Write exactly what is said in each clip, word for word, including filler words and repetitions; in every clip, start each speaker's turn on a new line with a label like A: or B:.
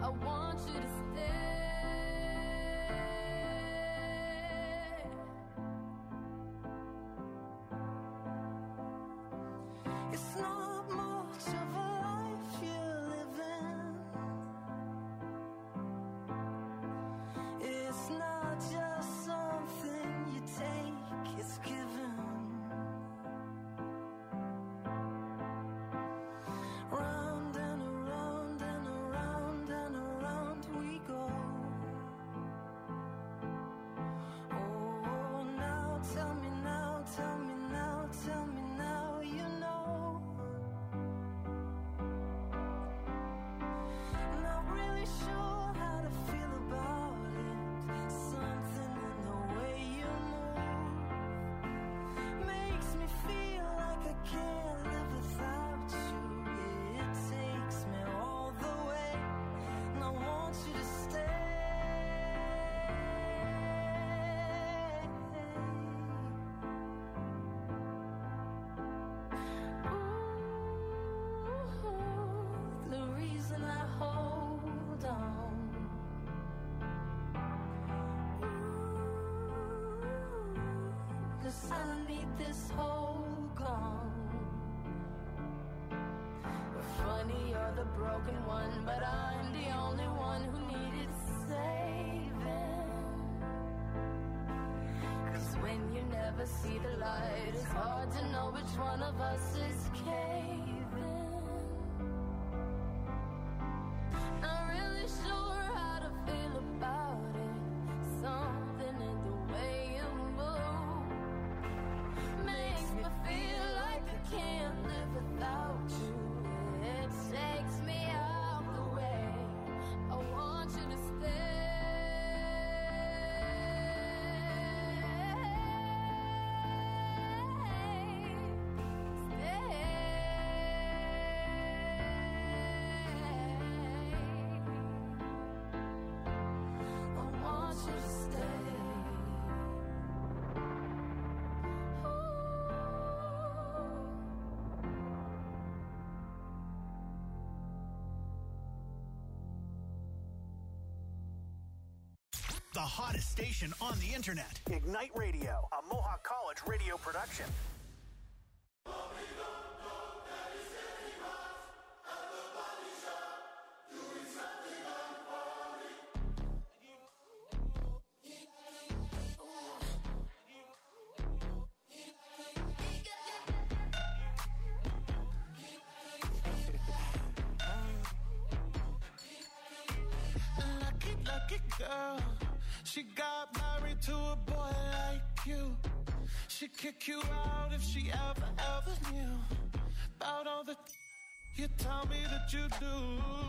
A: I want you to stay. It's not much of a life you're living. It's not just something you take, it's given. Round and around and around and around we go. Oh, now tell me now, tell me now, tell me now, you know. Not really sure how to feel about it. Something in the way you move makes me feel like I can't live without you. It takes me all the way, and I want you to stay. Ooh, the reason I hold on. Ooh, 'cause I need this whole gone. Funny, you're the broken one, but I'm the only one who needed saving. 'Cause when you never see the light, it's hard to know which one of us is caving. Not really sure how to feel about it. Something in the way you move makes me feel like I can't live without you. It takes me out the way. I want you to stay. Stay. I want you to stay. Ooh.
B: The hottest station on the internet. Ignite Radio, a Mohawk College radio production.
C: Lucky, lucky girl. She got married to a boy like you. She'd kick you out if she ever, ever knew about all the you tell me that you do.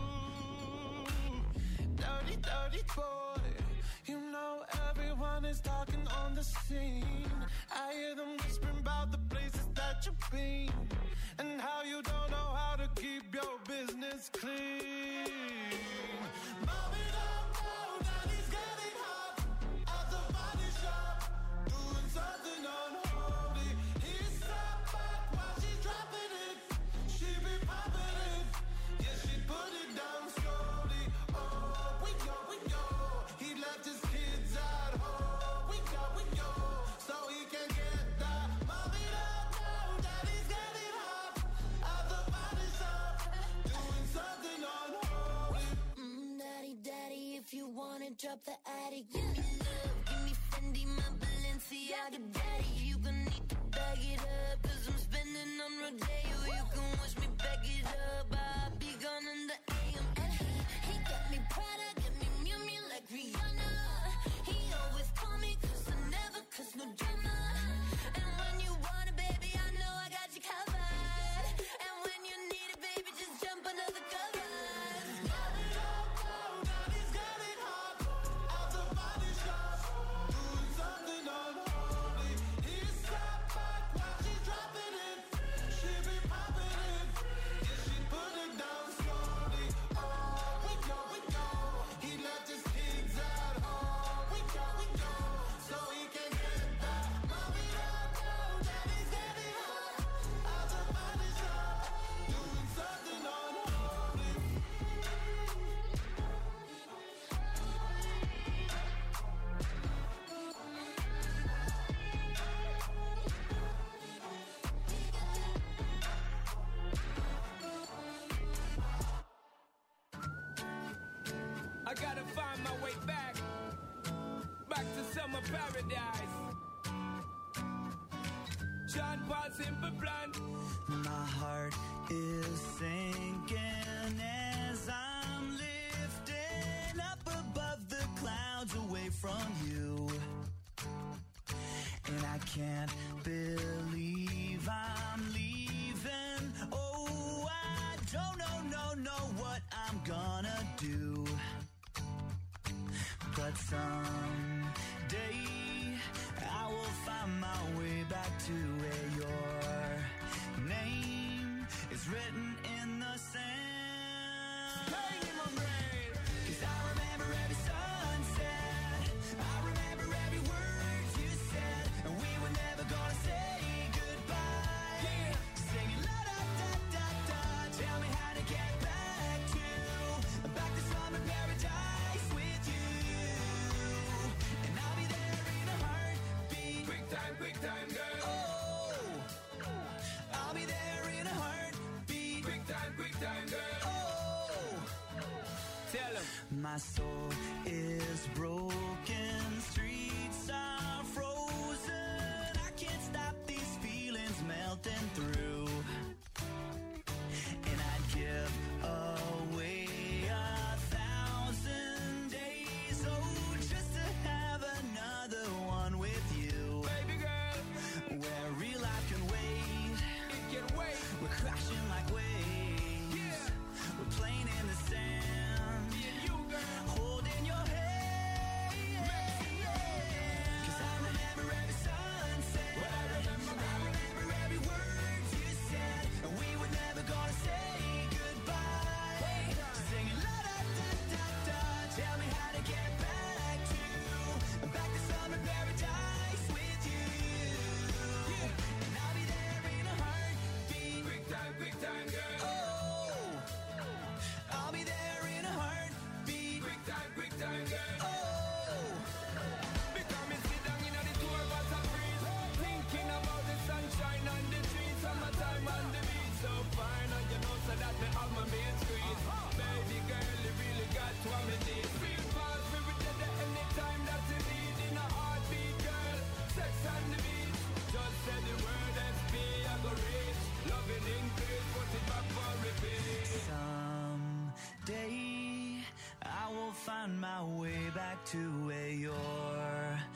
C: Dirty, dirty boy. You know everyone is talking on the scene. I hear them whispering about the places that you've been and how you don't know how to keep your business clean. Mommy don't know that he's getting hot at the body shop, doing something unholy. He sat back while she's dropping it. She be popping it, yeah, she put it down slowly. Oh, we go, we go. He left his kids at home. We go, we go, so he can get that. Mommy don't know that he's getting hot at the body shop, doing something unholy.
A: Mm, daddy, daddy, if you wanna drop the attic, give me love, give me Fendi, my Balenciaga, daddy. You gon' need to bag it up, 'cause I'm spending on Rodeo. You can wish me back it up, I'll be gone in the A M. And he, he got me Prada, got me Miu Miu like Rihanna. He always call me 'cause I never, 'cause no drama. And when you want it, baby, I know I got you covered. And when you need it, baby, just jump under the covers.
C: Mommy don't know that he's getting hot at the body shop, doing something unholy. He sat back while she's dropping it. She be popping it, yeah, she put
D: I gotta find my way back, back to summer paradise. John Paul Simple Plan.
E: My heart is sinking as I'm lifting up above the clouds away from you. And I can't believe I'm leaving. Oh, I don't know, no, know what I'm gonna do. But someday I will find my way back to where your name is written in the sand.
D: Pain in my brain.
E: 'Cause I remember every sunset, I remember every word you said, and we were never gonna say goodbye.
D: Yeah.
E: Singing la da da da da, tell me how to get back to, back to summer paradise with you. And I'll be there in a heartbeat.
D: Quick time, quick time, girl.
E: Oh, I'll be there in a heartbeat.
D: Quick time, quick time, girl.
E: Oh,
D: Tell 'em.
E: my soul is broken, streets are frozen. I can't stop these feelings melting through. And I'd give away a thousand days, oh, just to have another one with you.
D: Baby girl,
E: Where real life can wait,
D: it can wait.
E: we're crashing like waves.
D: Yeah.
E: We're playing in the sand,
D: Me and you, girl.
E: holding your hand. 'Cause I remember every sunset,
D: Well, I remember,
E: I remember every word you said, and we were never gonna say goodbye. Singing la da da da da, tell me how to get back to, back to summer paradise with you. And I'll be there in a heartbeat.
D: Quick time, quick time, girl.
E: Oh, I'll be there in a heartbeat.
D: Quick time, quick time, girl.
E: Oh,
D: Because me sit down in the tour bus a breeze, thinking about the sunshine and the trees, summertime and the beach so fine, and you know so that me have my main squeeze. Baby girl, you really got what me need. Feel fast, me with you there anytime that you need. In a heartbeat, girl, sex on the beach. Just say the word S P, I go reach. Loving increase, put it back for repeat.
E: someday I will find my way back to where your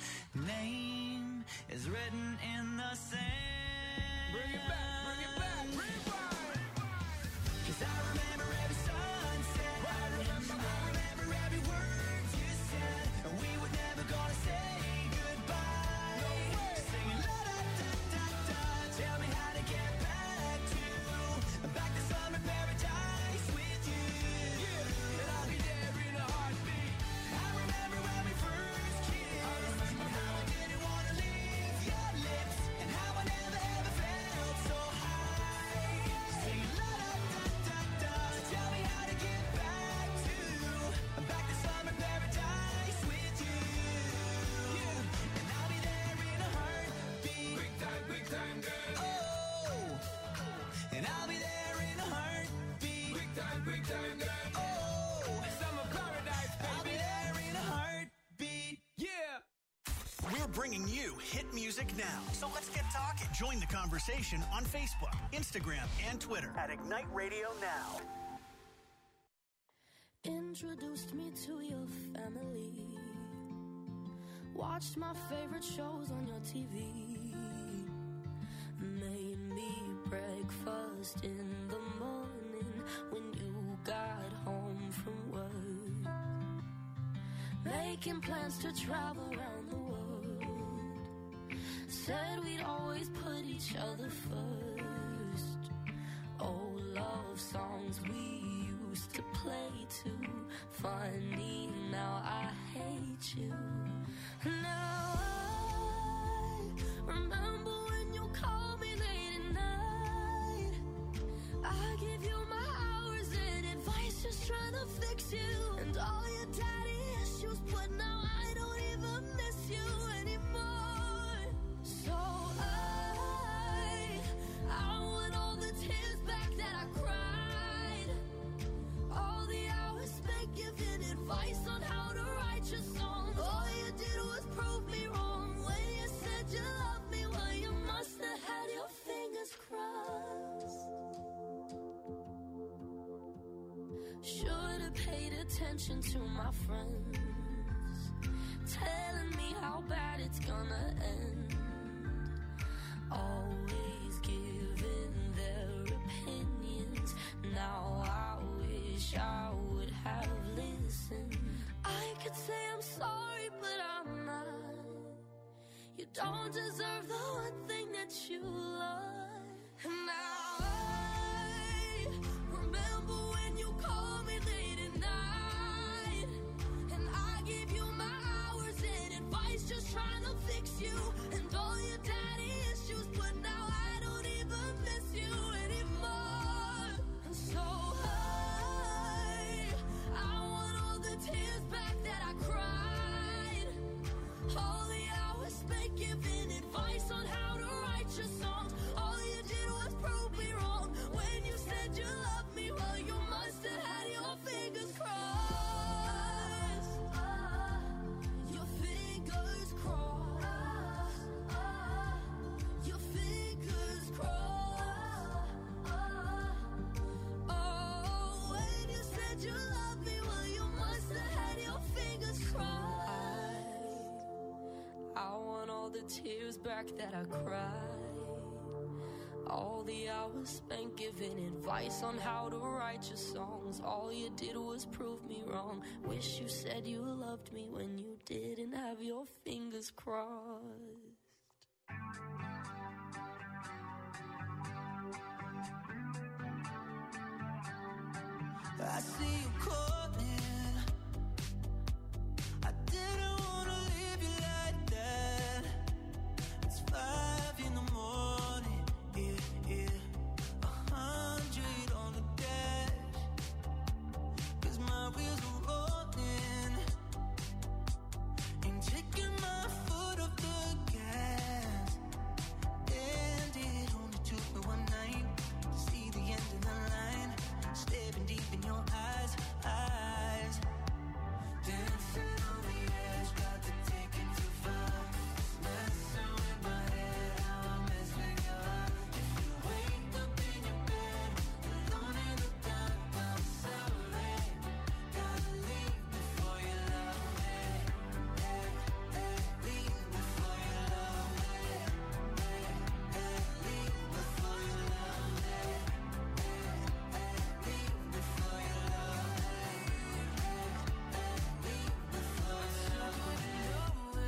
E: name is written in the sand.
D: Bring it back, bring it back, rewind.
E: 'Cause I remember every sunset, I remember, I remember every word you said, and we were never gonna say goodbye.
D: No way.
E: Singing la da da da da, tell me how to get back to, back to summer paradise with you.
D: And I'll be there in a heartbeat.
E: I remember when we first kissed, and how I didn't wanna leave your lips, and how I never ever felt so high. Singing la da da da da, tell me how to get back to, back to summer paradise with you. And I'll be there in a heartbeat.
D: Quick time, quick time, girl.
E: Oh, and I'll be there in a heartbeat.
D: Quick time, quick time, girl.
E: Oh,
D: Summer paradise,
E: I'll be
D: baby.
E: there in a heartbeat.
D: Yeah.
B: We're bringing you hit music now. So let's get talking. Join the conversation on Facebook, Instagram, and Twitter at Ignite Radio Now.
A: Introduced me to your family. Watched my favorite shows on your T V. Made me breakfast in the morning when you got home from work. Making plans to travel around the world. Said we'd always put each other first. Old love songs we used to play too. Funny, now I hate you. Now I remember when you called me late at night. I give you my hours and advice, just trying to fix you and all your daddy issues, but now I don't even miss you anymore. So I, I want all the tears back that I cried, all the hours spent giving advice paid attention to my friends, telling me how bad it's gonna end. Always giving their opinions. Now I wish I would have listened. I could say I'm sorry, but I'm not. You don't deserve the one thing that you love. And now I remember when you called me late at night, and I gave you my hours and advice, just trying to fix you and all your daddy issues. But now I don't even miss you anymore. And so I, I want all the tears back that I cried, all the hours spent giving advice on how to write your songs. All you did was prove me wrong when you said you loved me. Well, you must have had your fingers crossed. Your fingers crossed. Your fingers crossed. Oh, when you said you loved me, well, you must have had your fingers crossed. I want all the tears back that I cried, all the hours spent giving advice on how to write your songs. All you did was prove me wrong. Wish you said you loved me when you didn't have your fingers crossed.
E: I see you calling. I didn't wanna leave you like that. It's five in the morning, yeah, yeah. A hundred on the dash, 'cause my wheels are rolling. Ain't taking my foot off the gas. And it only took me one night to see the end of the line. Staring deep in your eyes, eyes. Dancing on the edge, got to take it too far. Messing with my head, how I mess with your heart. If you wake up in your bed, alone in the dark, I'm sorry. Gotta leave before you love me. Hey, hey, leave before you love me. Hey, hey, leave before you love me. Hey, hey, leave before you love me. Hey, hey, leave before you love me.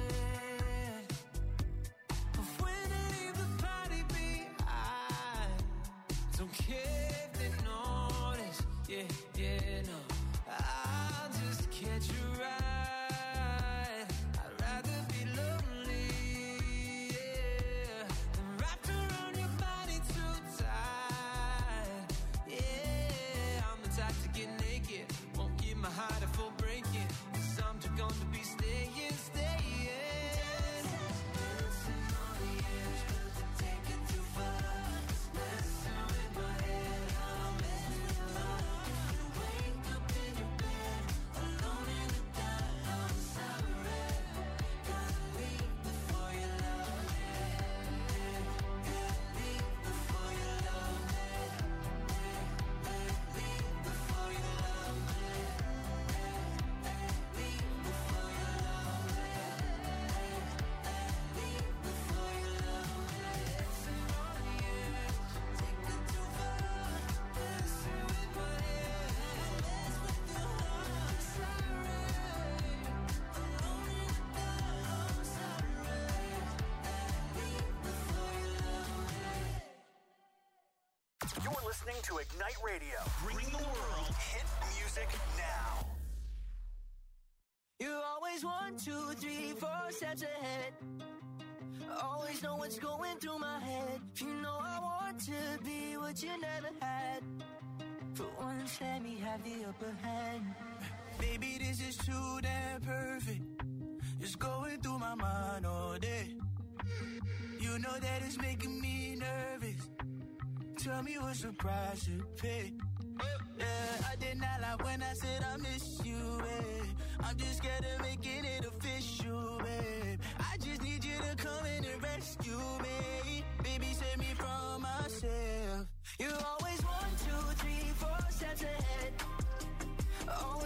E: But when I leave the party behind, don't care if they notice. Yeah, yeah, no. I'll just catch a ride. I'd rather be lonely, yeah, than wrapped around your body too tight. Yeah, I'm the type to get naked, won't give my heart a full breaking, 'cause I'm too gone to be staying, staying. Dancing on the edge, got to take it too far. Messing with my head, how I mess with your heart. If you wake up in your bed, alone in the dark, I'm sorry. Gotta leave before you love me. Hey, hey, leave before you love me. Hey, hey, leave before you love me. Hey, hey, leave before you love me. Hey, hey, leave before you love me. Dancing on the edge, take it too far. Messing with my head, mess with your heart. Sorry, alone in the dark, I'm sorry. Hey, leave before you love me.
B: You're listening to Ignite Radio, bringing the world hit music now.
E: You always one, two, three, four steps ahead. Always know what's going through my head. You know I want to be what you never had. For once, let me have the upper hand. Baby, this is too damn perfect. It's going through my mind all day. You know that it's making me nervous. Tell me what's the price to pay. Yeah, I did not lie when I said I miss you, babe. I'm just scared of making it official, babe. I just need you to come in and rescue me. Baby, save me from myself. You always one, two, three, four steps ahead. Oh,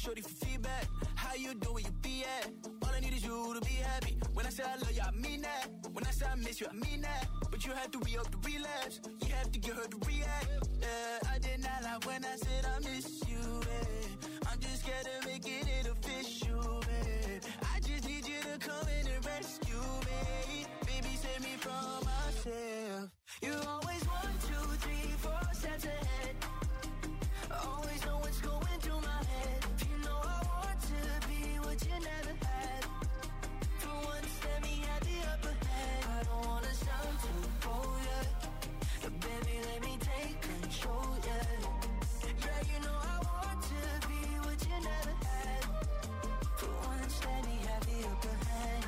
C: shorty for feedback. How you doing, you be at? All I need is you to be happy. When I say I love you, I mean that. When I say I miss you, I mean that. But you have to re-up the relapse. You have to get her to react. Yeah, I did not lie when I said I miss you, yeah. I'm just scared to make it official, yeah. I just need you to come in and rescue me. Baby, save me from myself. You always one, two, three, four steps ahead. Always know what's going through my head. You know I want to be what you never had. For once, let me have the upper hand. I don't wanna sound too bold, yeah. But baby, let me take control, yeah. Yeah, you know I want to be what you never had. For once, let me have the upper hand.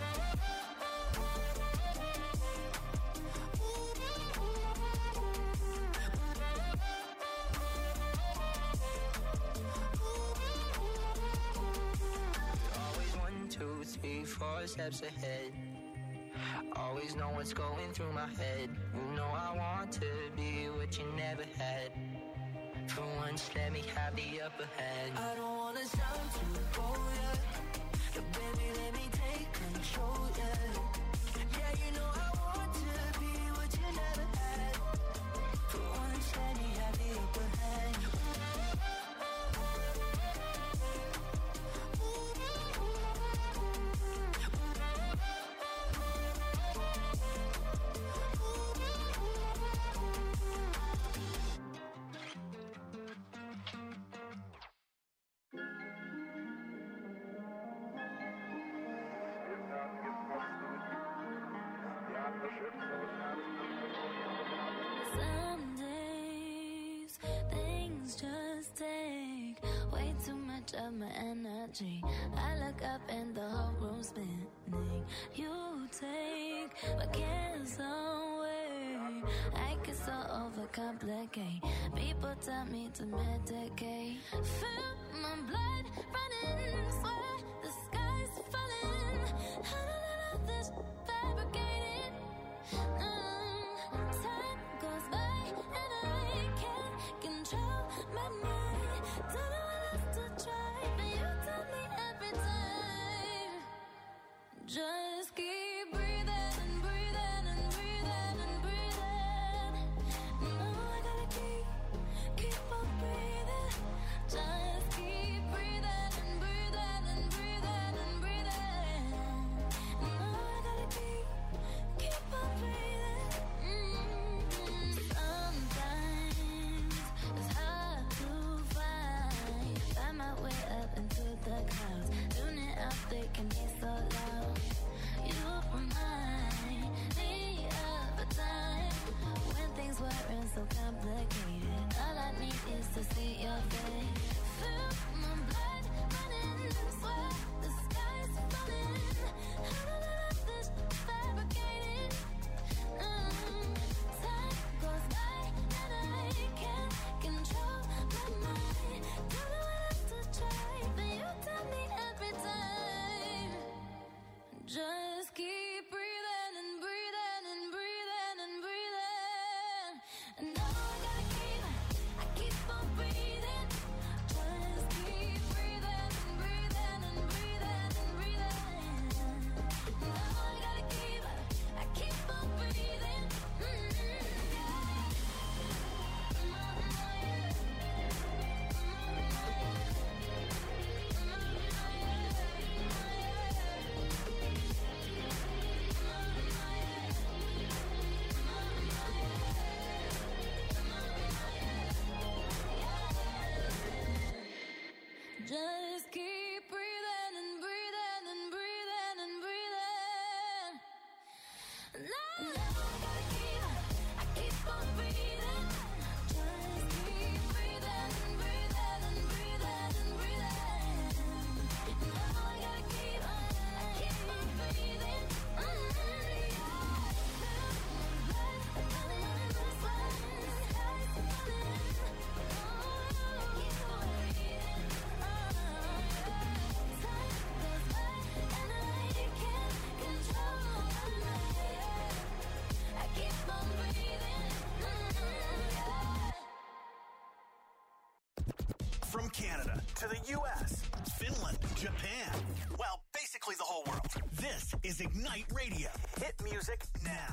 C: Two, three, four steps ahead. Always know what's going through my head. You know I want to be what you never had. For once, let me have the upper hand. I don't wanna sound too bold, yeah. But baby, let me take control, yeah. Yeah, you know I want to be what you never had. For once, let me have the upper hand.
A: Some days things just take way too much of my energy. I look up and the whole room's spinning. You take my cares away. I get so overcomplicate. People tell me to medicate. Feel my blood running, swear the sky's falling. I don't know this fabricated. Um, time goes by and I can't control my mind. Don't know what else to try, but you tell me every time. Just keep breathing and breathing and breathing and breathing. No, I gotta keep, keep on breathing. Just keep breathing and breathing and breathing.
B: Canada to the U S, Finland, Japan. Well, basically the whole world. This is Ignite Radio. Hit music now.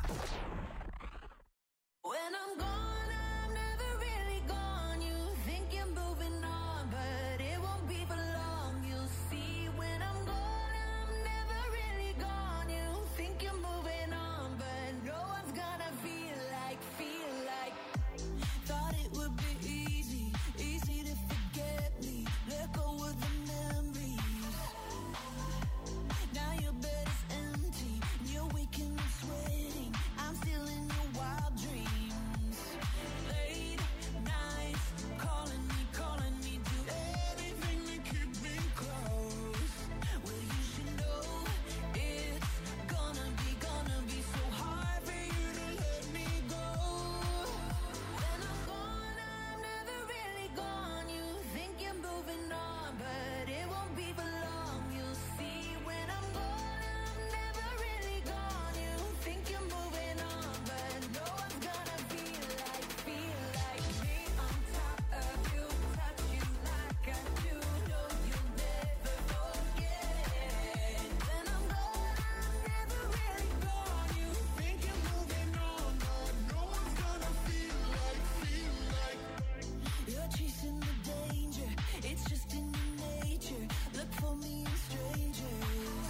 A: When I'm gone, I'm never really gone. You think you're moving on, but it won't be for long. You'll see when I'm gone, I'm never really gone. You think you're moving on, but no one's gonna feel like, feel like. Thought it would be easy, easy to forget me. Let go of the memories. Now your bed is empty, you're waking up sweating. I'm still in your wild dreams. Late nights, calling me, calling me, do everything to keep me close. Well, you should know it's gonna be, gonna be so hard for you to let me go. When I'm gone, I'm never really gone. You think you're moving on, but it won't be for long. You'll see when I'm gone, I'm never really gone. You think you're moving on, but no one's gonna feel like, feel like me on top of you, touch you like I do. No, you'll never forget. When I'm gone, I'm never really gone. You think you're moving on, but no one's gonna feel like, feel like. You're chasing the danger, it's just in your nature. Look for me in strangers.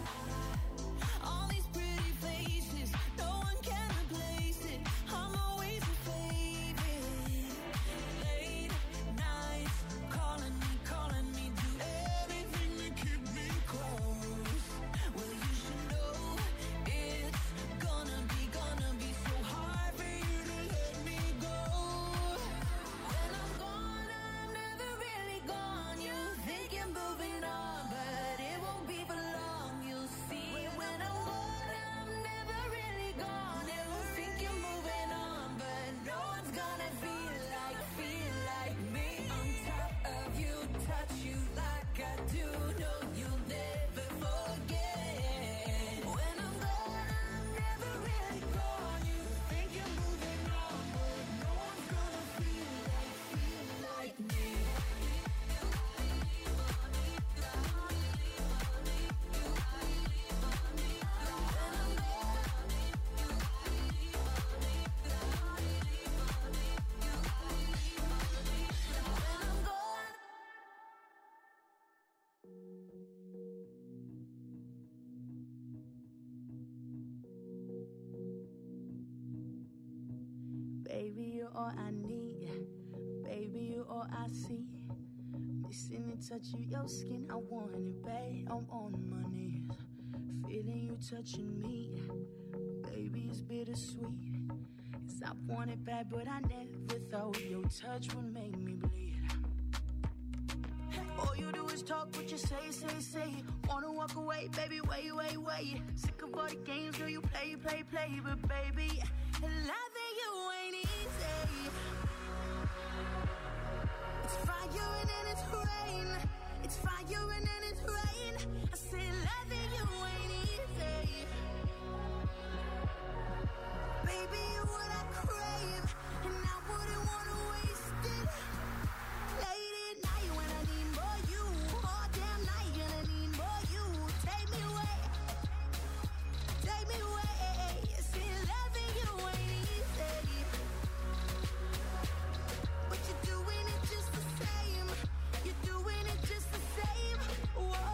A: All these pretty faces, no one can replace it. I'm always a favorite. Late nights, calling me, calling me, do everything to keep me close. Well, you should know it's gonna be, gonna be so hard for you to let me go. When I'm gone, I'm never really gone. You think you're moving on, but it won't be for long. You'll see when I'm gone, I'm never really gone. You think you're moving on, but no one's gonna feel like, feel like me on top of you, touch you like I do. No, you'll never forget. When I'm gone, I'm never really gone. You think you're moving on, but no one's gonna feel like, feel like me.
F: Baby, you're all I need. Baby, you're all I see. Missing the touch of your skin, I want it, babe. I'm on my knees, feeling you touching me. Baby, it's bittersweet. 'Cause I want it bad, but I never thought your touch would make me bleed. All you do is talk, what you say, say, say. Wanna walk away, baby, wait, wait, wait. Sick of all the games, girl, you play, play, play. But baby, loving you ain't easy. It's fire and then it's rain. It's fire and then it's rain. I say loving you ain't easy. Baby, you're what I crave, and I wouldn't wanna waste it. Late at night when I need more you, all damn night and I need more you. Take me away, take me away. See, loving you ain't easy, but you're doing it just the same. You're doing it just the same. Whoa,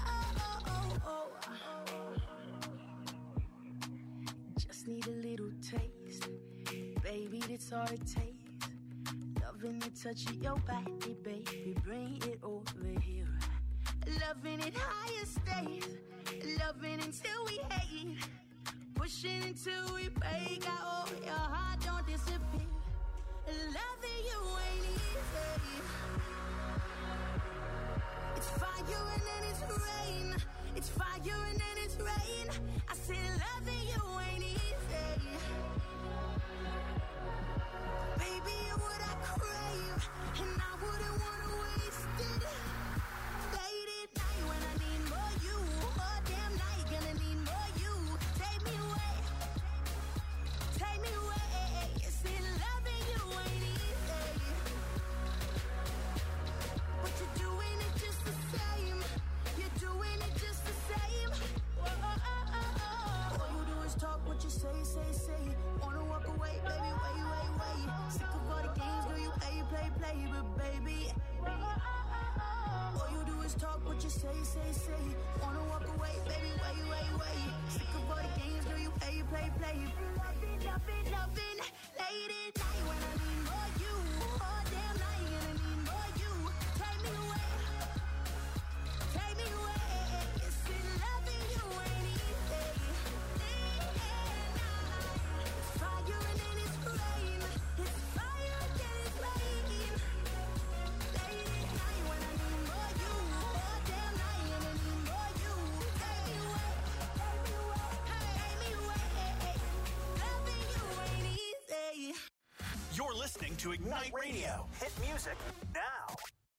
F: just need a little taste, baby. That's all it takes. Loving the touch of your body, baby. Bring it over here. Loving it higher stays. Loving until we hate. Pushing until we break. I hope your heart don't disappear. Loving you ain't easy. It's fire and then it's rain. It's fire and then it's rain. I say loving you ain't easy. Baby, you're what I crave, and I wouldn't wanna waste it. Late at night when I need more you, all damn night gonna need more you. Take me away, take me away. See, loving you ain't easy, but you're day. Wanna walk away, baby, wait, wait, wait. Sick of all the games, girl, you play, play, play. Loving, loving, loving, late at night when I need more you. All damn night and I need more you. Take me away, take me away. It's been loving you ain't easy. It's fire and then it's rain. It's fire and then it's rain. Late at night when I need more you. All damn night and I need more you. Take me away, take me away, take me away. Loving you ain't easy.
B: You're listening to Ignite Radio. Hit music now.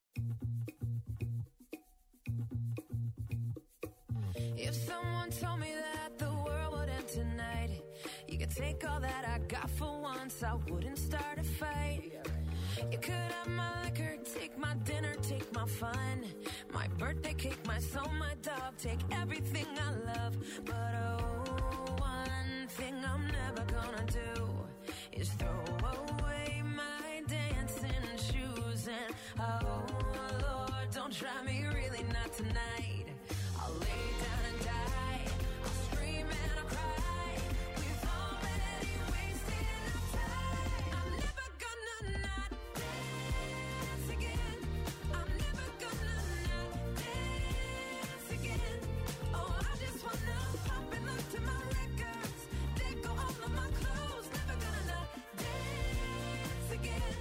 G: If someone told me that the world would end tonight, you could take all that I got for once, I wouldn't start a fight. You could have my liquor, take my dinner, take my fun, my birthday cake, my soul, my dog, take everything I love. But oh, one thing I'm never gonna do is throw away my dancing shoes. And oh Lord, don't try me, really not tonight. I'll lay down and die, I'll scream and I'll cry. We've already wasted enough time. I'm never gonna not dance again. I'm never gonna not dance again. Oh, I just wanna pop and look to my records. They go all of my clothes. Never gonna not dance again.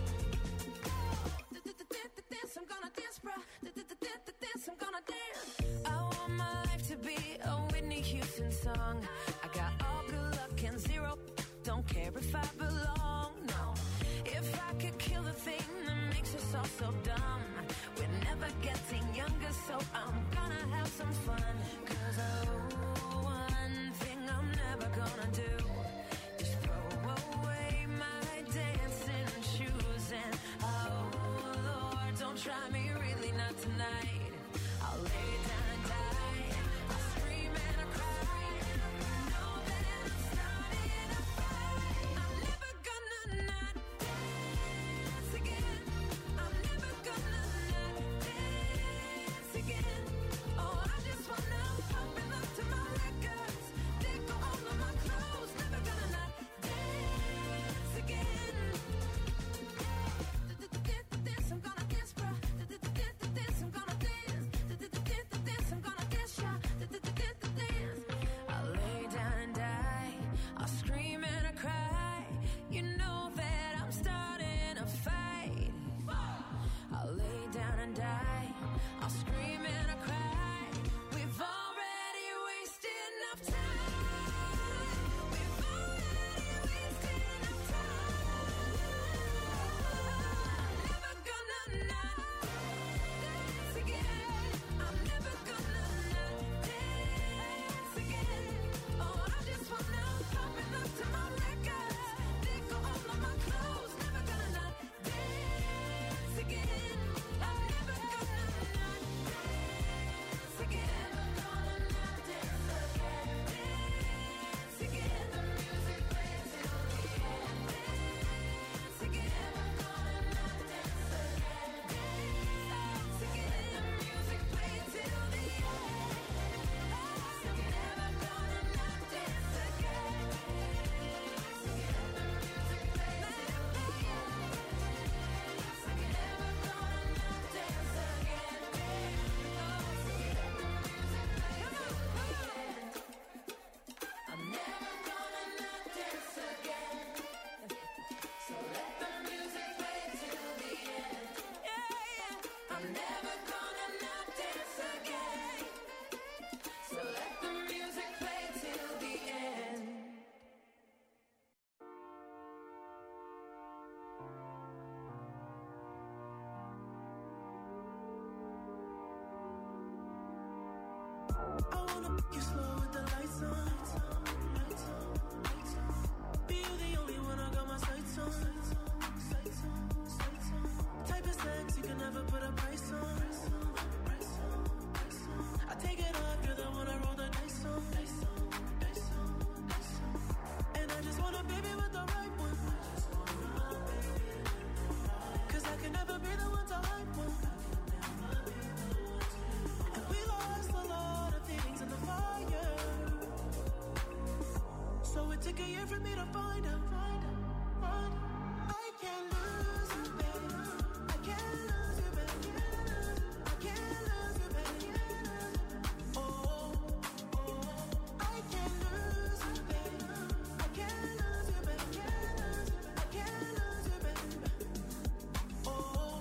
G: Dance, I'm gonna dance, bruh. Dance, I'm gonna dance. I want my life to be a Whitney Houston song. I got all good luck and zero. Don't care if I belong, no. If I could kill the thing that makes us all so dumb, we're never getting younger, so I'm gonna have some fun. Cause oh, one thing I'm never gonna do is throw away my dancing shoes. And oh Lord, don't try me, really not tonight. I'll lay down and die, I'll scream and I'll cry. You know that I'm starting a fight. I'm never gonna not dance again. I'm never gonna not dance again. Oh, I just wanna pop and look to my records. They go all of my clothes. Never gonna not dance again. Dance, I'm gonna dance, bruh. Dance, I'm gonna dance. Dance, I'm gonna dance, yeah. Dance. I'll lay down and die, I'll scream and I cry. You know that I'm starting a fight. I'll lay down and die, I'll scream and I cry. We've already wasted enough time. We've already wasted enough time. I'm never gonna not dance again. I'm never gonna not dance again. Oh, I just wanna pop and look to my records. They go all of my clothes. Never gonna not dance again. I'm never gonna not dance again. Gonna not dance again. Dance again. The music plays till the end. Dance again. Gonna not dance again. Dance again. The music plays till the end. Dance again. Never gonna not dance again. Dance again. The music plays till the end. Dance again. Never gonna not dance again. Dance again. The music plays till the end. I'm never gonna not dance again. So let the music play till the end. Yeah, yeah. I'm never gonna not dance again. So let the music play till the end.
C: I wanna make you slow with the lights on. Be you the only one I got my sights on. Type of sex you can never put a price on. I take it off, you're the one I roll the dice on. And I just want a baby with the right one. Cause I can never be the one to hype one. And we lost
F: took a year for me to find out. Find out, find out. I can't lose you, baby. I can't lose you, baby. I can't lose you, baby. Oh, oh, I can't lose you, baby. I can't lose you, baby. I can't lose you, baby. Oh,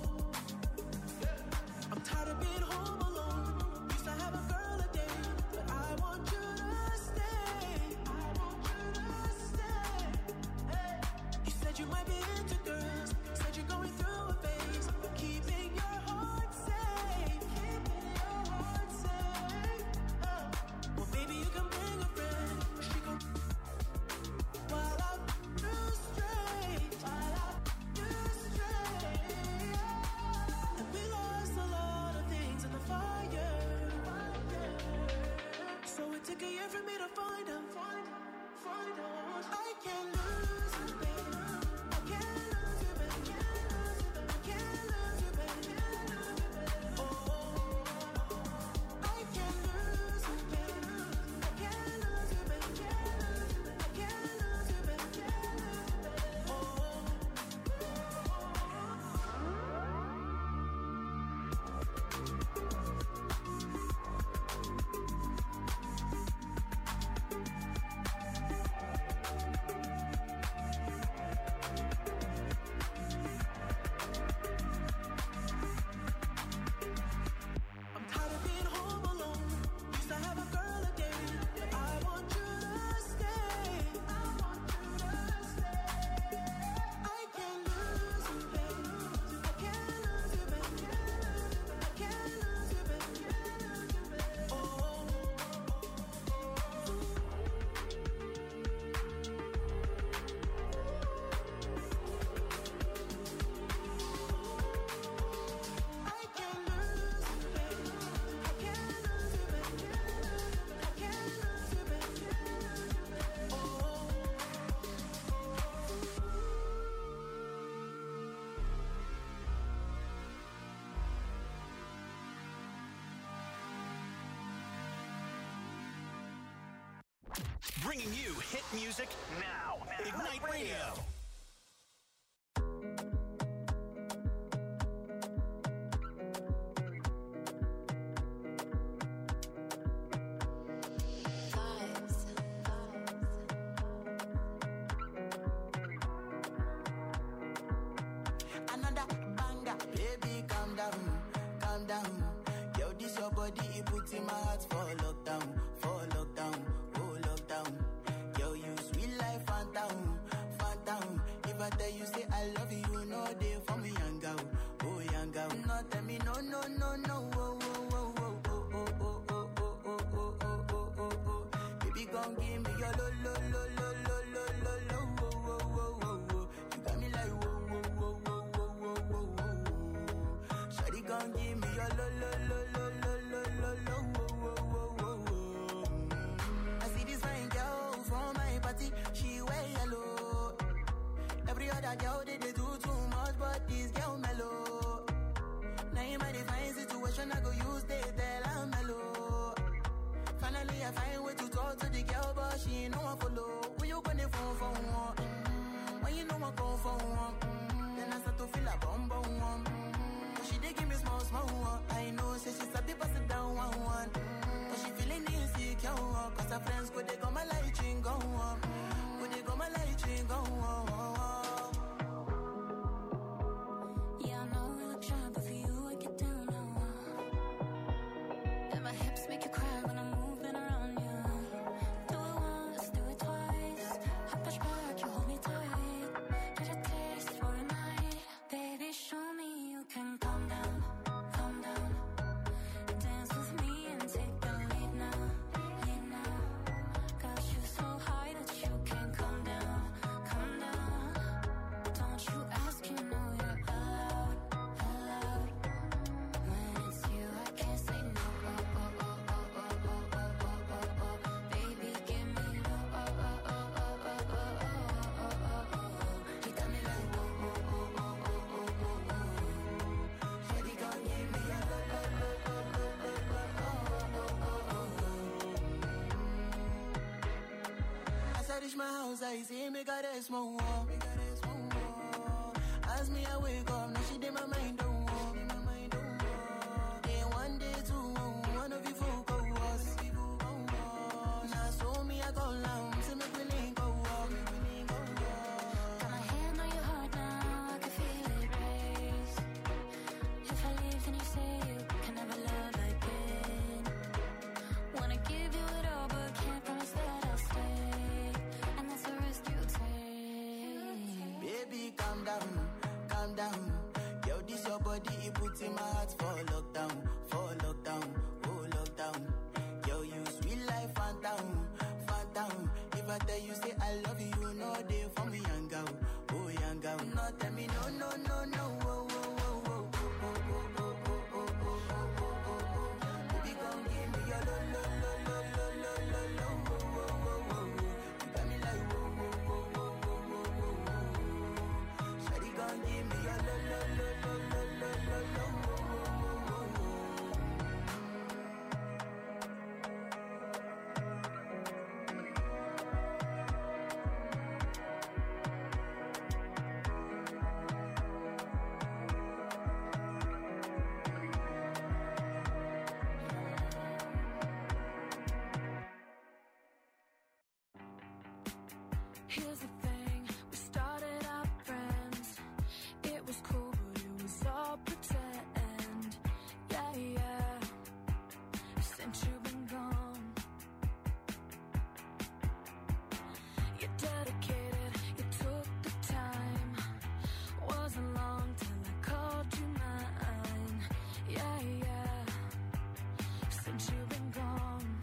F: I'm tired of being home alone. Used to have a girl a day, but I want you to stay. I want you to stay. Hey. You said you might be into girls. Said you're going through a phase. Keeping your heart safe. Keeping your heart safe. Oh. Well, baby, you can bring a friend. She gon' while I do straight. While I do straight. And we lost a lot of things in the fire. So it took a year for me to find out. Find out, find out. I can't lose you, baby. I can't lose you, baby. I can't lose you, baby. Oh, I can't lose you, baby. I can't lose you, baby. I can't lose you, baby. Oh. I'm tired of being home alone. Used to have a girl a day, but I want you to stay. I want you to stay. I can't lose you, baby. I can't lose you, baby. I can't lose you, baby. Oh. I can't lose you, baby. I can't lose you, baby. I can't lose you, baby. Oh.
B: Bringing you hit music now. Ignite Radio.
F: Another banger, baby, calm down, calm down. Yo, this your body, it puts in my heart for lockdown, for lockdown, oh lockdown. Yo, you sweet life, phantom, phantom. If I tell you say I love you, you know they for me, young girl, oh young girl. No, tell me no, no, no, no, oh, oh, oh, oh, oh, oh, oh, oh, oh, oh, oh, oh, oh, oh. Baby, gon' give me your lo, lo, lo, lo, lo, lo, lo, lo, oh, oh, oh, oh, oh. You got me like whoa, whoa, whoa, whoa, whoa, whoa, whoa, whoa. Shawty gon' give me your lo, lo, lo, lo, lo, lo, lo, lo, oh, oh, oh, oh, oh. I see this fine girl from my party, she wear yellow. Every other girl they, they do too much, but this girl mellow. Now in my divine situation, I go use they tell I'm mellow. Finally, I find way to talk to the girl, but she ain't no one follow. Who you gonna phone for one? Mm-hmm. When you know I come for one, mm-hmm. Then I start to feel a bum bum one. Mm-hmm. But she dey give me small small one. I know, say she's a bit pass it down one one. Mm-hmm. But she feeling insecure, uh, cause her friends go they go my light ring go on. Go they go my light ring go on.
A: Yeah, I know we look shy, but for you I get down low. And my hips make you cry when I'm moving around you. Do it once, do it twice. I push back, you hold me tight. Get a taste for a night. Baby, show me you can calm down, calm down. Dance with me and take the lead now, lead now. Got you so high that you can't come down,
C: like say make her rest more, make her rest more. As me I wake up, now she did my mind don't walk, my mind don't walk. Day one, day two, one of you folk go us. Now so me I go down, say make we link go walk, make we link go walk.
A: Got my hand on your heart now, I can feel it race. If I leave, then you say you can never love again. Wanna give you it all, but can't promise that I'll stay. And that's a risk you take.
C: Baby, calm down, calm down. Yo, this your body, it puts in my heart for lockdown, for lockdown, oh lockdown. Yo, you sweet life, phantom, phantom. If I tell you say I love you, you know they for me, young girl, oh young girl. No, tell me no, no, no, no, oh, oh, oh, oh, oh, oh, oh, oh, oh, oh, oh, oh. Baby, come give me your lo, lo, lo, lo, lo, lo, lo, lo, oh, oh, oh, oh. You got me like whoa, whoa, whoa, whoa, whoa, whoa, whoa. Shawty, come give me your lo, lo, lo, lo, lo, lo, lo, lo, oh, oh, oh, oh.
G: Here's the thing, we started out friends. It was cool, but it was all pretend. Yeah, yeah, since you've been gone. You're dedicated, you took the time. Wasn't long till I called you mine. Yeah, yeah, since you've been gone.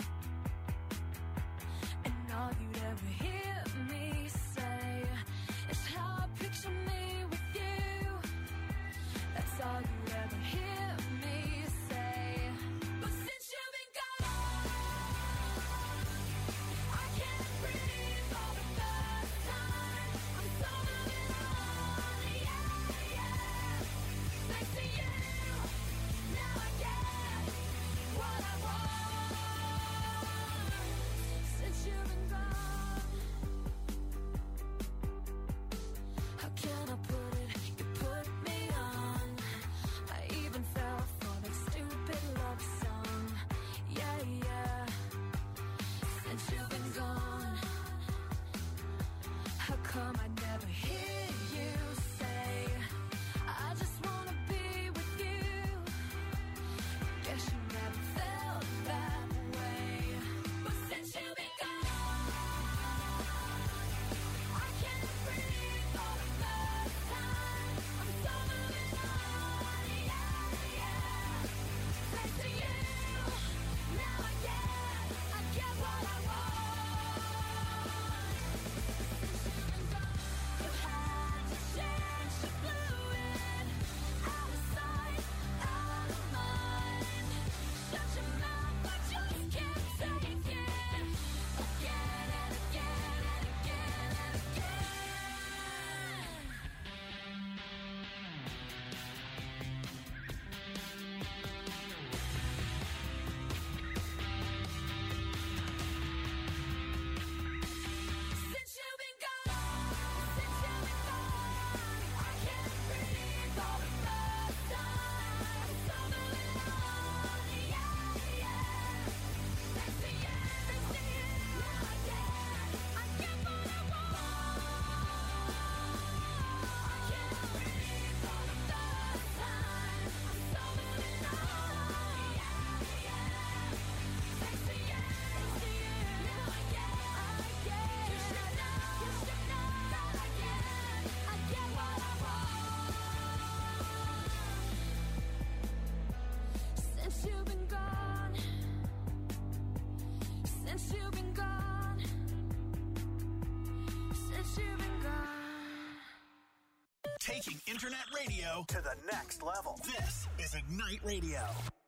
G: And all you'd ever hear me say is how I picture me with you. That's all you'd ever hear me say. But since you've been gone, I can't breathe for the first time. I'm so moving on, yeah, yeah. Thanks to you, now I get what I want. Since you've been gone, how can I put it? You put me on. I even fell for that stupid love song. Yeah, yeah. Since you've been gone, how come I never hear you say I just wanna be with you? Guess you never felt that way. But since you've been gone, I can't breathe for the first time. I'm so moving on, yeah, yeah. Thanks to you, now I get, I get what I want. Since you've been gone, you had to change, you blew it. Out of sight, out of mind. Shut your mouth, I just can't take it. Again and again and again and again. Since you've been gone, since you've been gone, I can't breathe for the first time. I'm so moving on, yeah, yeah. Thanks to you, thanks to you, now I get, I get what I want. I can't breathe for the first time. I'm so moving on, yeah, yeah. Thanks to you, thanks to you, now I get, I get. You should know, you should know that I get, I get what I want. Since you've been gone, since you've been gone, since you've been gone.
B: Taking internet radio to the next level. This is Ignite Radio.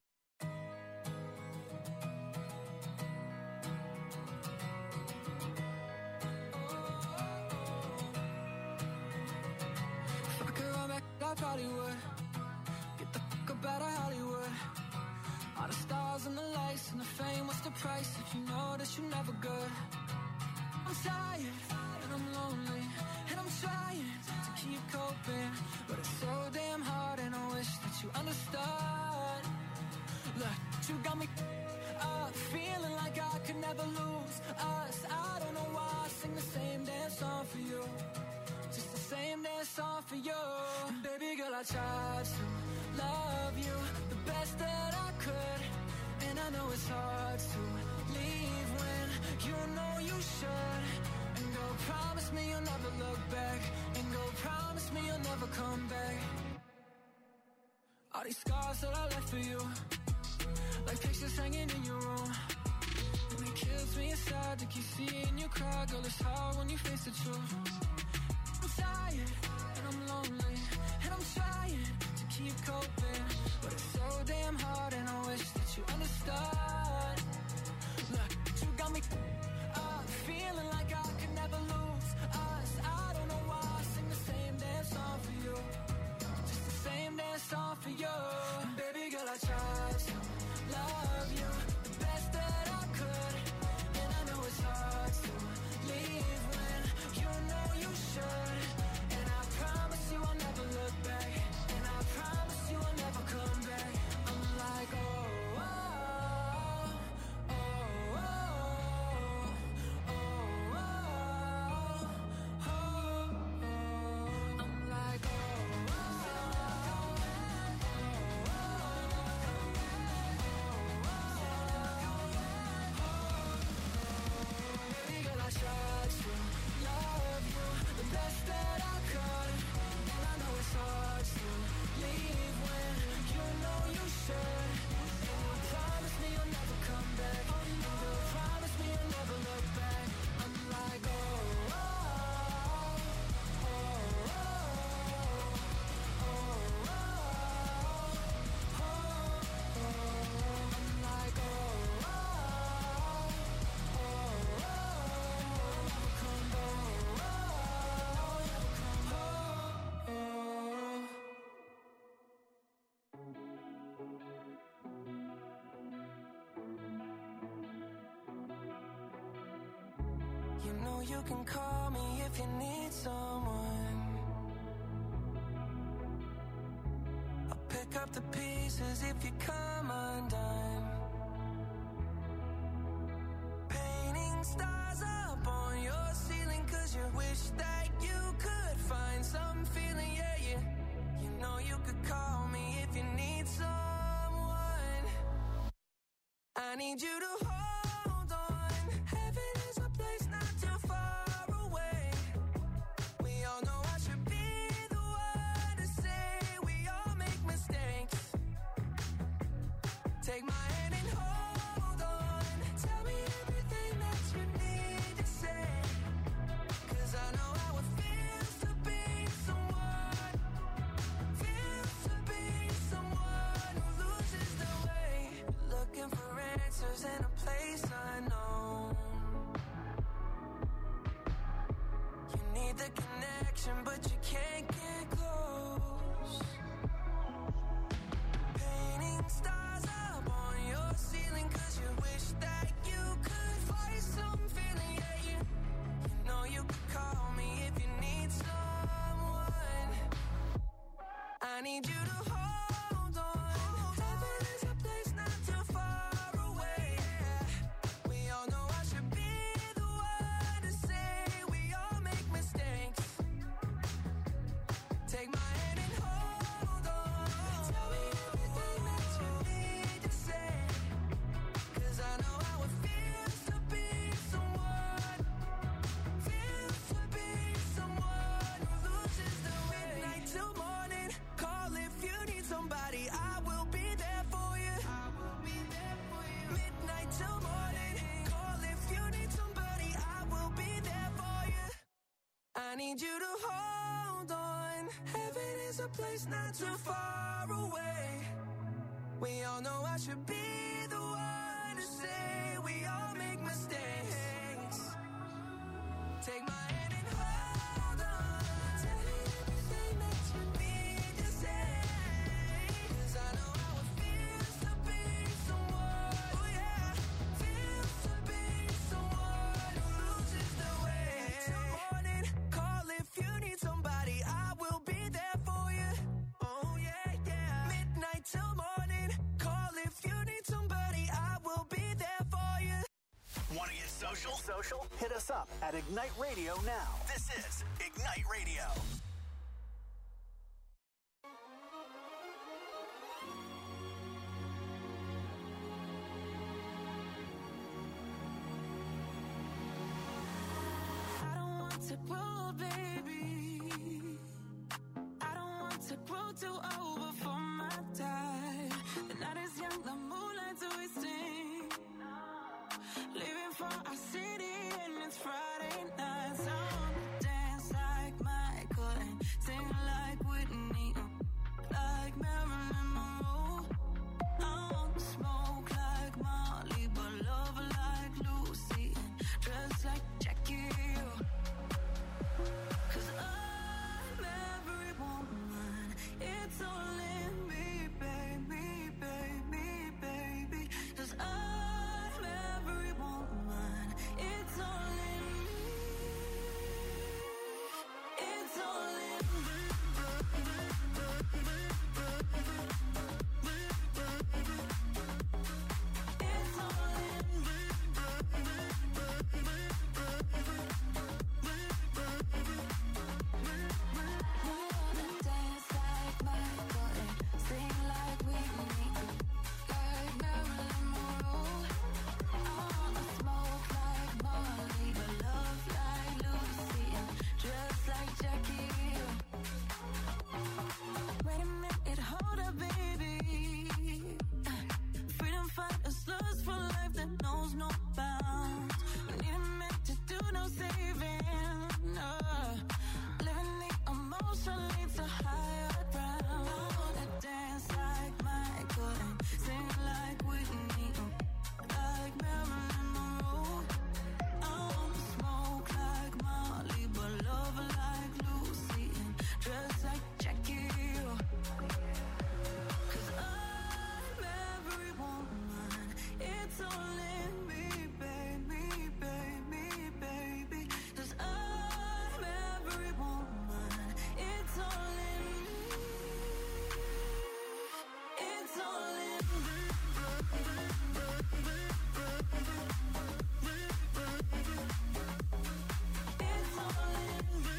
C: If I could run back, I probably would. Get the fuck up out of Hollywood. All the stars and the lights and the fame, what's the price if you know that you're never good? I'm tired, and I'm lonely, and I'm trying to keep coping, but it's so damn hard, and I wish that you understood. Look, you got me up, feeling like I could never lose us. I don't know why I sing the same damn song for you, just the same damn song for you. And baby girl, I tried to love you the best that I could, and I know it's hard to leave when you know you should. And go promise me you'll never look back, and go promise me you'll never come back. All these scars that I left for you, like pictures hanging in your room, and it kills me inside to keep seeing you cry. Girl, it's hard when you face the truth. I'm tired and I'm lonely, and I'm trying to keep coping, but it's so damn hard, and I wish that you understood. Look, you got me up, feeling like I could never lose us. I don't know why I sing the same damn song for you, just the same damn song for you. And baby girl, I tried to love you the best that I could, and I know it's hard to leave when you know you should. And I promise you I'll never look back, and I promise you I'll never come back. I'm like, oh, oh, oh, oh, oh, oh, oh, oh. I'm like, oh, oh, baby girl, I tried to love you the best that I could, and I know it's hard to leave when you know you should. And you promise me you'll never come back, and you promise me you'll never look back. I'm like, oh, oh, oh, oh, oh, oh, oh, oh. I'm like, oh, oh, oh, oh, never come back, oh, never come back, oh. You know you can call me if you need someone. I'll pick up the pieces if you come undone. Painting stars up on your ceiling, cause you wish that you could find some feeling, yeah, yeah. You know you could call me if you need someone. I need you to hold on. Heaven is a place not too far away. We all know I should be the one to say we all make mistakes. Take my hand and hold on. Tell me everything that you need to say, cause I know how it feels to be someone, feels to be someone who loses their way. Looking for answers in a place unknown. You need the connection, but you can't get close. Painting stars up on your ceiling, cause you wish that you could find some feeling, yeah, you, you know you could call me if you need someone. I need you to hold on. Heaven is a place not too far away. We all know I should be the one to say we all make mistakes. Take my hand and hold on. Tell me everything that you need to say, cause I know how it feels to be someone, feels to be someone who loses their way. Midnight till morning, call if you need somebody. I will be there for you. I will be there for you. Midnight till morning, call if you need somebody. I will be there for you. I need you to hold on. Heaven is a place not too far away. We all know I should be the one to say we all make mistakes. Take my hand and hold on. Tell me everything that you need to say, cause I know how it feels to be someone, oh yeah, feels to be someone who loses their way. Till morning,
B: social? Social? Hit us up at Ignite Radio now. This is Ignite Radio.
F: I don't want to grow, baby. I don't want to grow too old before my time. The night is young, the moonlight's wasting. Leaving for our city and it's Friday night. So I wanna dance like Michael and sing like Whitney, like Marilyn Monroe. I want to smoke like Molly, but love like Lucy and dress like Jackie. Cause I'm every woman, it's all in me, baby, baby, baby. Cause I'm every woman, it's all in me. It's all in me. It's all in me. Wanna dance like Michael and sing like Whitney, like Marilyn Monroe. I wanna smoke like Molly, but love like Lucy and dress like Jackie. Wait a minute, hold up, baby. Freedom fighters, lust for life that knows no bounds. We need a minute to do no saving. Uh, living the emotion leads to higher ground. I wanna dance like Michael and sing like Whitney, like Marilyn Monroe. I wanna smoke like Molly, but love like Lucy and dress like Jackie. Cause I'm every woman, it's all in me, baby, baby, baby. Cause I'm every woman, it's all in me. It's all in me. It's all in me.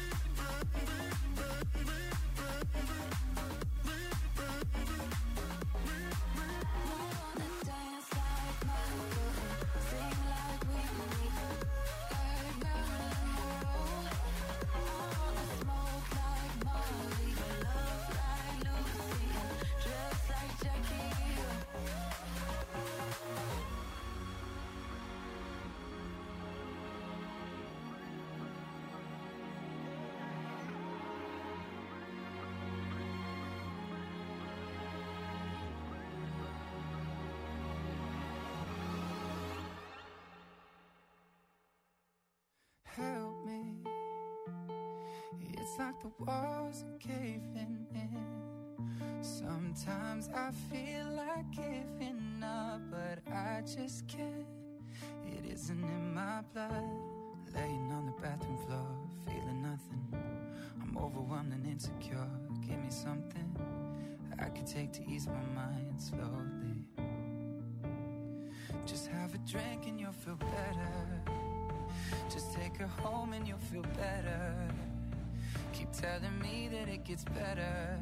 F: Wanna dance like Michael and sing like Whitney, like Marilyn Monroe. I wanna smoke like Molly, but love like Lucy and dress like Jackie.
C: Help me. It's like the walls are caving in. Sometimes I feel like giving up, but I just can't. It isn't in my blood. Laying on the bathroom floor, feeling nothing. I'm overwhelmed and insecure. Give me something I could take to ease my mind slowly. Just have a drink and you'll feel better. Just take her home and you'll feel better. Keep telling me that it gets better.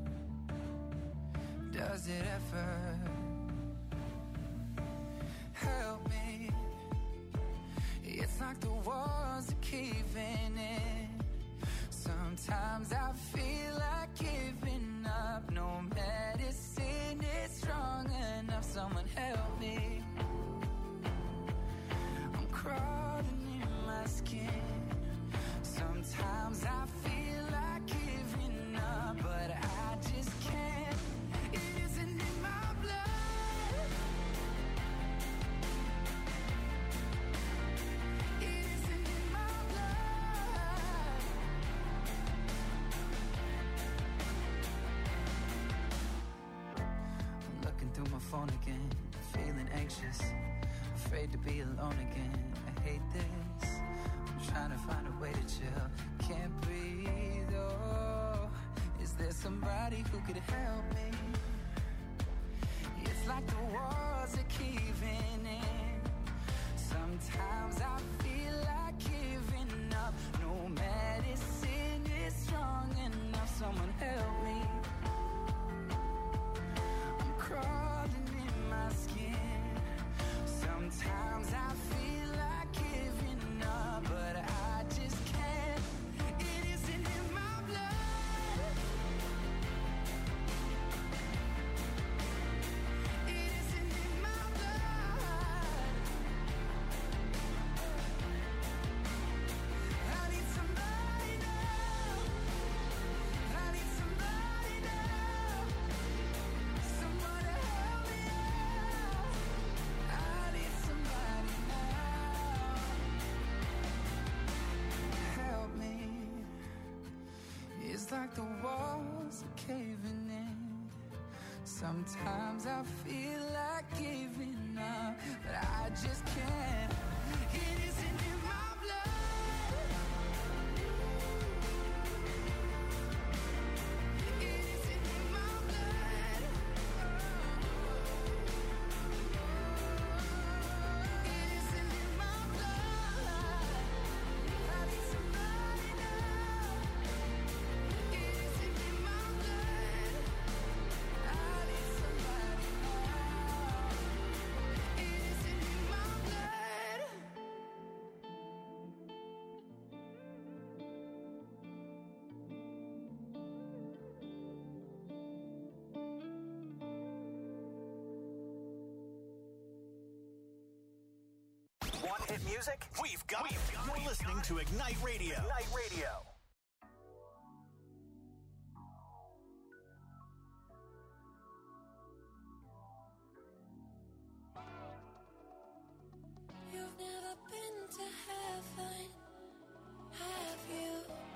C: Does it ever? Help me. It's like the walls are caving in. Sometimes I feel like giving up. No medicine is strong enough. Someone help me. I'm crawling in my skin. Sometimes I feel like giving up, but I just can't. It isn't in my blood. It isn't in my blood. I'm looking through my phone again, feeling anxious, afraid to be alone again. I hate this. I'm trying to find a way to chill. Can't breathe, oh. Is there somebody who could help me? It's like the walls are caving in. Sometimes
F: Sometimes I feel like giving up. No medicine is strong enough. Someone help me. I'm crawling in my skin. Sometimes I feel like giving up, but I just can't. It isn't in my blood. It isn't in my blood. I need somebody now. I need somebody now. Someone to help me out. I need somebody now. Help me. It's like the walls are caving in. Sometimes I feel like giving up, but I just can't. It isn't in my blood. It isn't in my blood. It isn't in my blood. I need somebody now. It isn't in my blood. I need somebody now. It isn't in my blood.
B: Want hit music? We've got it. You're listening to Ignite Radio. Ignite Radio.
A: You've never been to heaven, have you?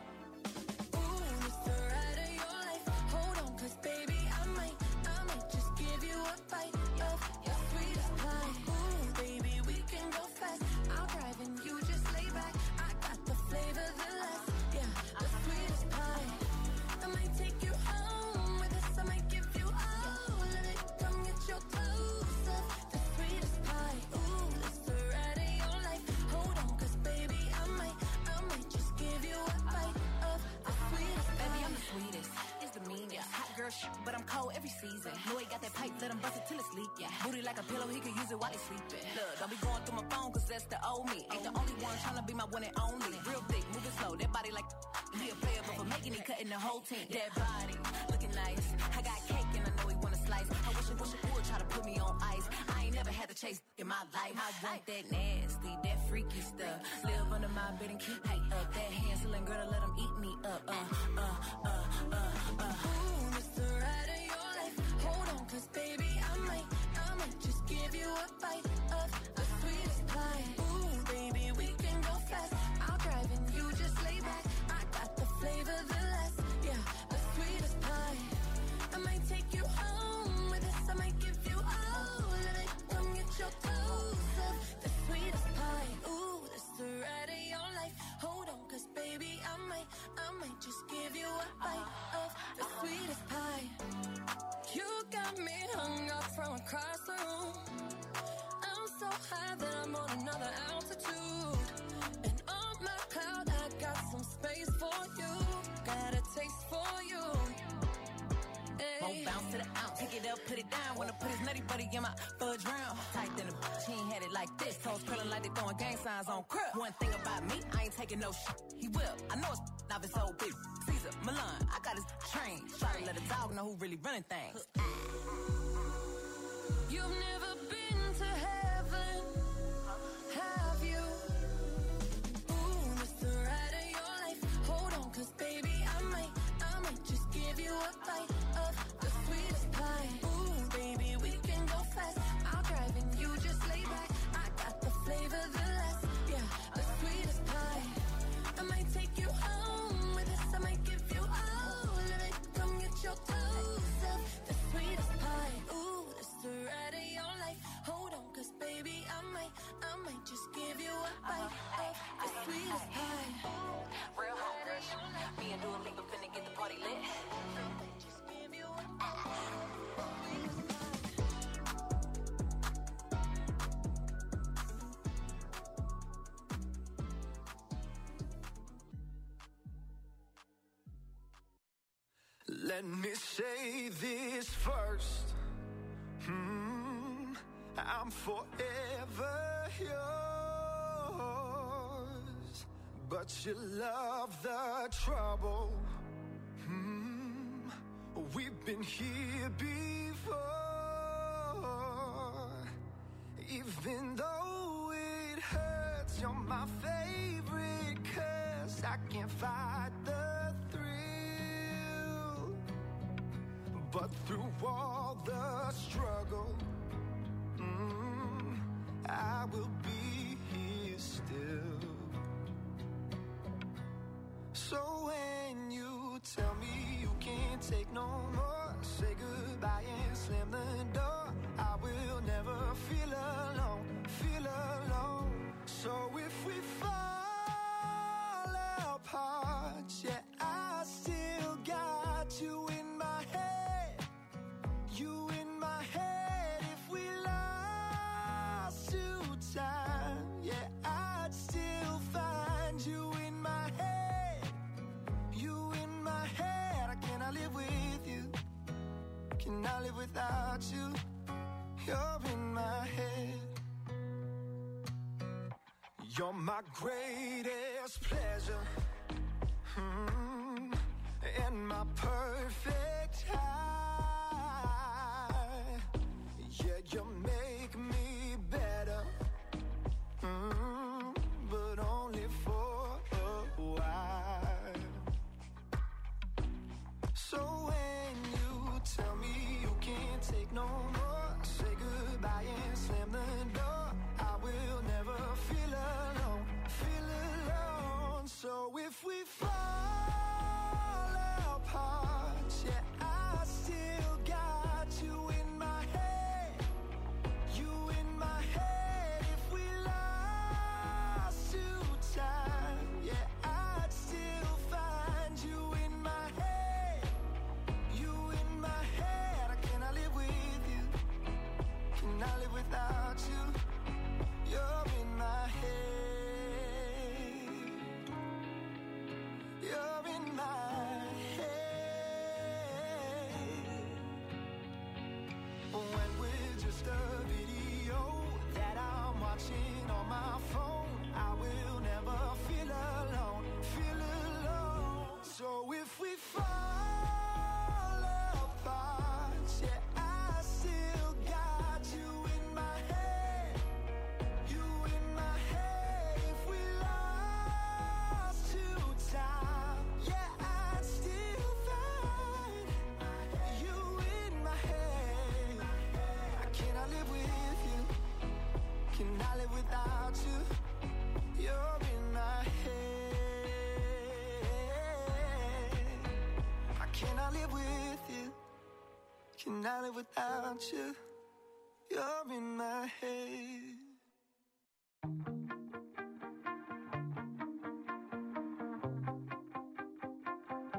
A: Ooh, it's the ride of your life. Hold on, 'cause baby, I might, I might just give you a bite of your sweetest pie. Ooh, baby, we can go fast. I'll drive and you just lay back. I got the flavor, the last, yeah, the sweetest pie. I might take you home with us. I might give you all of it. Come get your clothes off. The sweetest pie. Ooh, it's the ride of your life. Hold on, 'cause baby, I might, I might just give you a bite of the sweetest pie.
G: Baby, I'm the sweetest. It's the meanest. Hot girl shit, but I'm cold every season. Know he got that pipe, let him bust it till it's leak. Yeah. Booty like a pillow, he could use it while he's sleeping. Look, don't be going through my phone, 'cause that's the old me. Ain't the only one tryna be my one and only. Real thick, moving slow, that body like he a player, but for making it, cutting the whole team. That body, looking nice. I got cake and I know he wanna slice. I wish I wish I would try to put me on ice. I ain't never had to chase in my life. I want that nasty, that freaky stuff. Live under my bed and keep me up. That Hansel girl to let him eat me up. Uh, uh, uh, uh, uh.
A: Ooh, it's the ride of your life. Hold on, 'cause baby, I might, I might just give you a bite of the sweetest pie. Ooh, baby, we can go fast. I'll drive and you just lay back. I got the flavor, the last, yeah, the sweetest pie. I might take you home with us. I might give you all of it. Come get your clothes off. The sweetest pie. Ooh, it's the ride of your life. Hold on, 'cause baby, I might, I might just give you a bite of the sweetest pie. You got me hung up from across the room. I'm so high that I'm on another altitude. And on my cloud, I got some space for you. Got a taste for you.
G: Won't bounce to the ounce. Pick it up, put it down. Wanna put his nutty buddy in my fudge round. Tight than a bitch, he ain't had it like this. Toes curling like they throwing gang signs on crib. One thing about me, I ain't taking no shit. He will. I know it's now it's so big. Caesar, Milan, I got his train. Try to let a dog know who really running things.
A: You've never been to heaven, have you? Ooh, it's the ride of your life. Hold on, 'cause baby, I might, I might just give you a bite of the sweetest pie. Ooh, baby, we can go fast. I'll drive and you just lay back. I got the flavor, the last, yeah, the sweetest pie. I might take you home with us. I might give you all of it. Come get your clothes off. The sweetest pie. Ooh, it's the ride of your life. Hold on, 'cause baby, I might, I might just give you a bite of the sweetest pie.
G: Real hot girl shit. Me and Dua Lipa finna get the party lit.
A: I might just give you a bite of the sweetest pie.
C: Let me say this first. Hmm, I'm forever yours, but you love the trouble. Hmm, we've been here before. Even though it hurts, you're my favorite curse. I can't fight the thrill, but through all the struggle, mm, I will be here still. So when you tell me you can't take no more, say goodbye and slam the door. I will never feel alone, feel alone. So if we fall apart, yeah, I still got you in my head, you in my head. If we lost to time, yeah, I'd still find you in my head, you in my head. I cannot live with you, cannot live without you. You're in my head. You're my greatest pleasure, hmm, and my perfect high. Yeah, you make me better, hmm, but only for a while. So when you tell me you can't take no more, say goodbye and slam the door. I will never feel alone, feel alone. So if we fall apart, yeah, I still got you in my head, you in my head. If we lost to time, yeah, I'd still find you in my head, you in my head. I cannot live with you, cannot live without you. You're in my head, you're in my head. When we're just a video that I'm watching on my phone, I will never feel alone, feel alone. So if we fall apart, yeah, I still got you in my head, you in my head. If we lost to time, yeah, I'd still find you in my head. I cannot live with you, cannot live without you. You're in my head. I cannot live with you, cannot live without you. You're in my head.